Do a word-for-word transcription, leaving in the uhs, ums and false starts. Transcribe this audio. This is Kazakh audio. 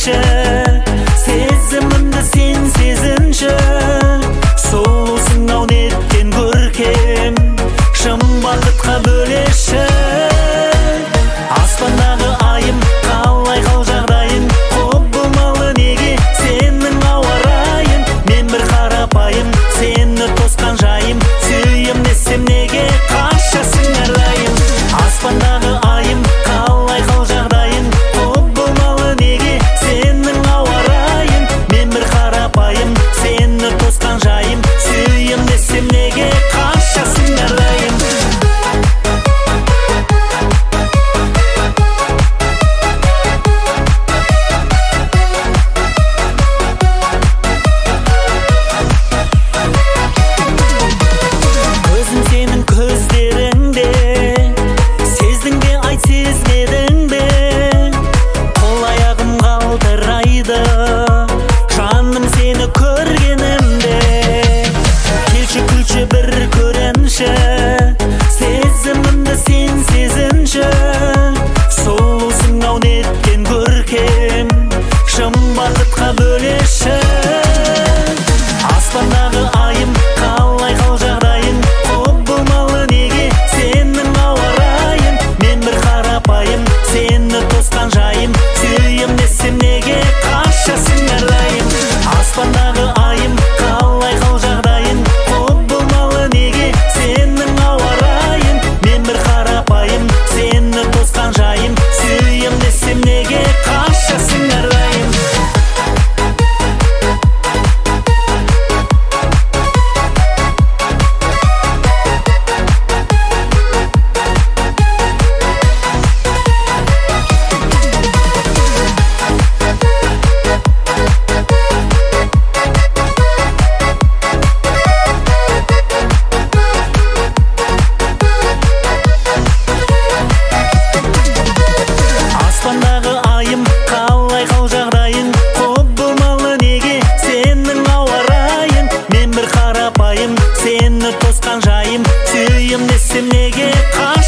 келші, сезімімді сен сезінші. Сұлусың ау неткен көркем, шын бақытқа бөлеші. Аспандағы айым, қалай қал жағдайың, құбылмалы неге сенің ауа райың. Мен бір қарапайым, сені тосқан жайым, сүйем десем неге қашасың әрдайым. Аспандағы айым, қалай қал жағдайың, құбылмалы неге сенің ауа райың. Мен бір қарапайым, сені тосқан жайым, сүйем десем неге қашасың әрдайым. Көзім сенің көздеріңде, сездің бе айт сезмедің бе? Қол аяғым қалтырайды, жаным сені көргенімде. Келші күлші бір көрінші, сезімімді сен сезінші. Сұлусың ау неткен көркем, шын бақытқа бөлеші. Аспандағы айым, қалай қал жағдайың, құбылмалы неге сенің ауа райың. Мен бір қарапайым, сені тосқан жайым, сүйем десем неге қашасың әрдайым. Аспандағы айым, қалай қал жағдайың, құбылмалы неге сенің ауа райың. Мен бір қарапайым, сені тосқан жайым, сүйем десем неге қашасың әрдайым. Аспандағы айым, қалай қал жағдайың, құбылмалы неге сенің ауа райың. Мен бір қарапайым, сені тосқан жайым, сүйем десем неге